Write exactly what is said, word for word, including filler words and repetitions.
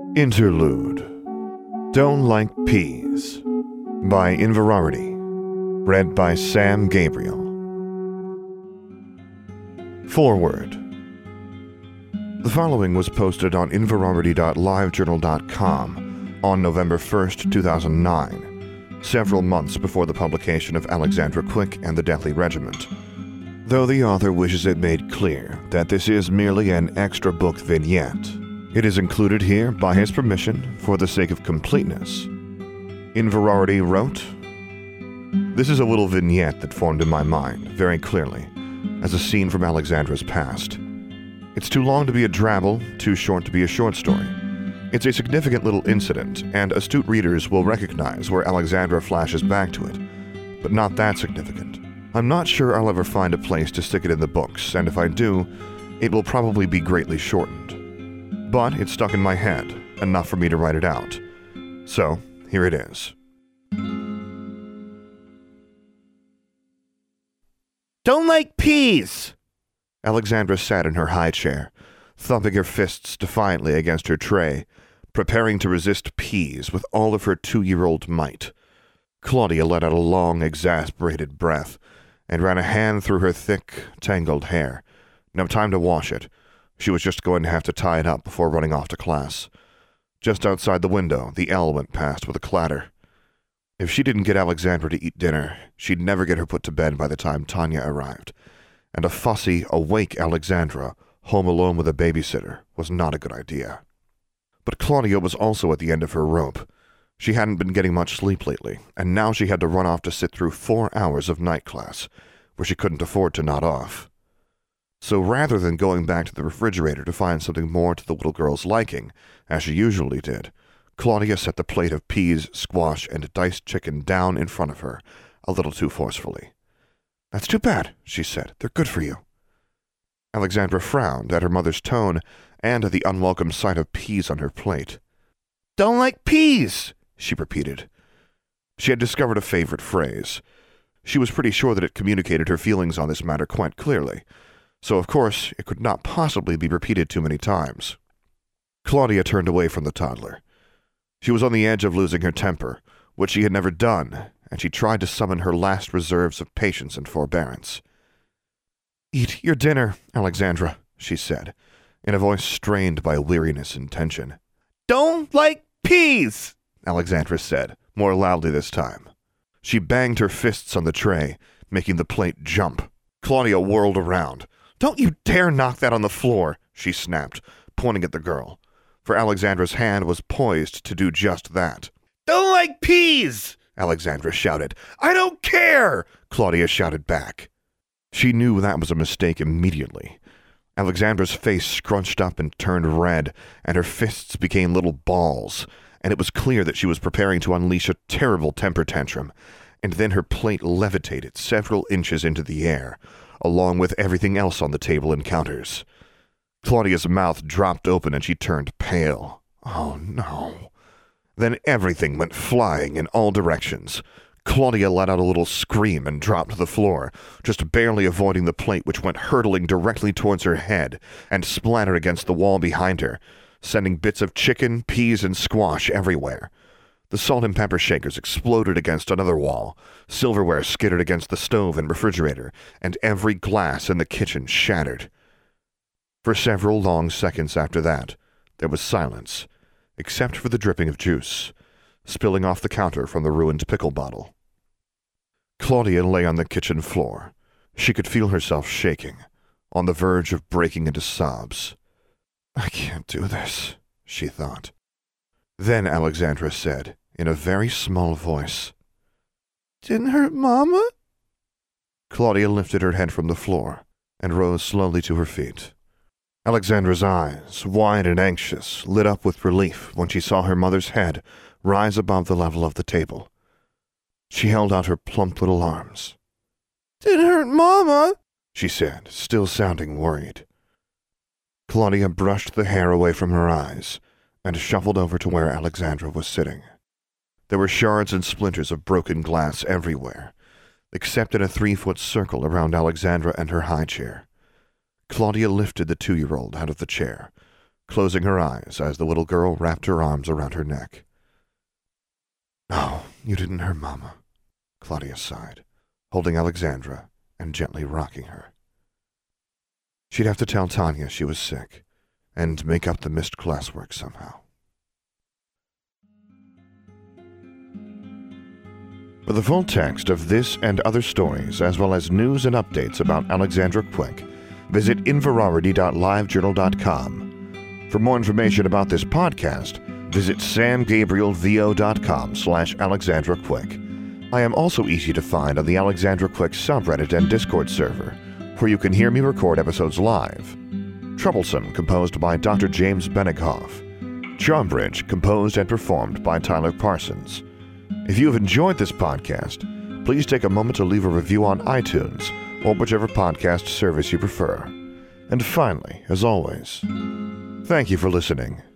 Interlude. Don't Like Peas by Inverarity. Read by Sam Gabriel. Foreword. The following was posted on inverarity dot live journal dot com on November first, two thousand nine, several months before the publication of Alexandra Quick and the Deathly Regiment, though the author wishes it made clear that this is merely an extra book vignette. It is included here by his permission for the sake of completeness. Inverarity wrote, "This is a little vignette that formed in my mind, very clearly, as a scene from Alexandra's past. It's too long to be a drabble, too short to be a short story. It's a significant little incident, and astute readers will recognize where Alexandra flashes back to it, but not that significant. I'm not sure I'll ever find a place to stick it in the books, and if I do, it will probably be greatly shortened. But it's stuck in my head, enough for me to write it out. So, here it is. Don't like peas! Alexandra sat in her high chair, thumping her fists defiantly against her tray, preparing to resist peas with all of her two-year-old might. Claudia let out a long, exasperated breath and ran a hand through her thick, tangled hair. No time to wash it. She was just going to have to tie it up before running off to class. Just outside the window, the L went past with a clatter. If she didn't get Alexandra to eat dinner, she'd never get her put to bed by the time Tanya arrived. And a fussy, awake Alexandra, home alone with a babysitter, was not a good idea. But Claudia was also at the end of her rope. She hadn't been getting much sleep lately, and now she had to run off to sit through four hours of night class, where she couldn't afford to nod off. So rather than going back to the refrigerator to find something more to the little girl's liking, as she usually did, Claudia set the plate of peas, squash, and diced chicken down in front of her, a little too forcefully. "That's too bad," she said. "They're good for you." Alexandra frowned at her mother's tone and at the unwelcome sight of peas on her plate. Don't like peas, she repeated. She had discovered a favorite phrase. She was pretty sure that it communicated her feelings on this matter quite clearly, so of course it could not possibly be repeated too many times. Claudia turned away from the toddler. She was on the edge of losing her temper, which she had never done, and she tried to summon her last reserves of patience and forbearance. "Eat your dinner, Alexandra," she said, in a voice strained by weariness and tension. "Don't like peas," Alexandra said, more loudly this time. She banged her fists on the tray, making the plate jump. Claudia whirled around. "Don't you dare knock that on the floor," she snapped, pointing at the girl, for Alexandra's hand was poised to do just that. "Don't like peas!" Alexandra shouted. "I don't care!" Claudia shouted back. She knew that was a mistake immediately. Alexandra's face scrunched up and turned red, and her fists became little balls, and it was clear that she was preparing to unleash a terrible temper tantrum, and then her plate levitated several inches into the air, along with everything else on the table and counters. Claudia's mouth dropped open and she turned pale. Oh no. Then everything went flying in all directions. Claudia let out a little scream and dropped to the floor, just barely avoiding the plate which went hurtling directly towards her head and splattered against the wall behind her, sending bits of chicken, peas, and squash everywhere. The salt and pepper shakers exploded against another wall, silverware skittered against the stove and refrigerator, and every glass in the kitchen shattered. For several long seconds after that, there was silence, except for the dripping of juice, spilling off the counter from the ruined pickle bottle. Claudia lay on the kitchen floor. She could feel herself shaking, on the verge of breaking into sobs. "I can't do this," she thought. Then Alexandra said, in a very small voice, "Didn't hurt Mama?" Claudia lifted her head from the floor and rose slowly to her feet. Alexandra's eyes, wide and anxious, lit up with relief when she saw her mother's head rise above the level of the table. She held out her plump little arms. "Didn't hurt Mama," she said, still sounding worried. Claudia brushed the hair away from her eyes and shuffled over to where Alexandra was sitting. There were shards and splinters of broken glass everywhere, except in a three-foot circle around Alexandra and her high chair. Claudia lifted the two-year-old out of the chair, closing her eyes as the little girl wrapped her arms around her neck. "No, you didn't hurt Mama," Claudia sighed, holding Alexandra and gently rocking her. She'd have to tell Tanya she was sick and make up the missed classwork somehow. For the full text of this and other stories, as well as news and updates about Alexandra Quick, visit infirarity dot live journal dot com. For more information about this podcast, visit sam gabriel vo dot com slash Alexandra Quick. I am also easy to find on the Alexandra Quick subreddit and Discord server, where you can hear me record episodes live. Troublesome, composed by Doctor James Benighoff. Charmbridge, composed and performed by Tyler Parsons. If you have enjoyed this podcast, please take a moment to leave a review on iTunes or whichever podcast service you prefer. And finally, as always, thank you for listening.